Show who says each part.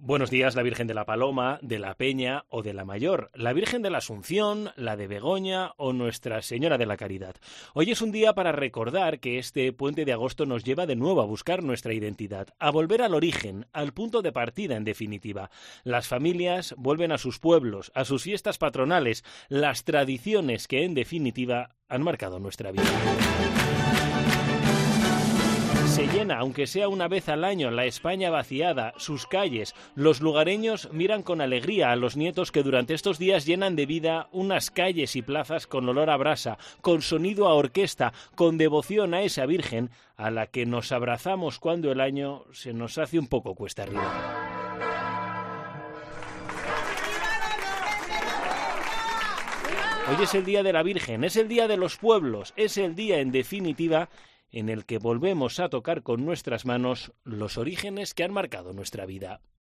Speaker 1: Buenos días, la Virgen de la Paloma, de la Peña o de la Mayor, la Virgen de la Asunción, la de Begoña o Nuestra Señora de la Caridad. Hoy es un día para recordar que este puente de agosto nos lleva de nuevo a buscar nuestra identidad, a volver al origen, al punto de partida en definitiva. Las familias vuelven a sus pueblos, a sus fiestas patronales, las tradiciones que en definitiva han marcado nuestra vida. Se llena, aunque sea una vez al año, la España vaciada, sus calles. Los lugareños miran con alegría a los nietos que durante estos días llenan de vida unas calles y plazas con olor a brasa, con sonido a orquesta, con devoción a esa Virgen a la que nos abrazamos cuando el año se nos hace un poco cuesta arriba. Hoy es el Día de la Virgen, es el Día de los pueblos, es el día, en definitiva, en el que volvemos a tocar con nuestras manos los orígenes que han marcado nuestra vida.